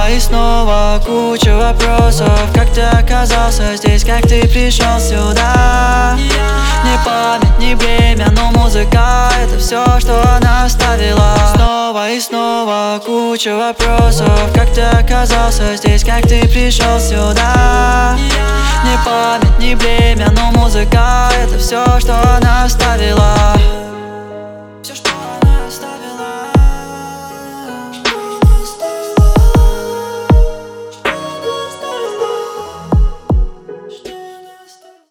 Снова и снова куча вопросов. Как ты оказался здесь, как ты пришел сюда? Не память, не время, но музыка — это все, что она оставила. Снова и снова куча вопросов. Как ты оказался здесь, как ты пришел сюда? Не память, не время, но музыка — это все, что она оставила.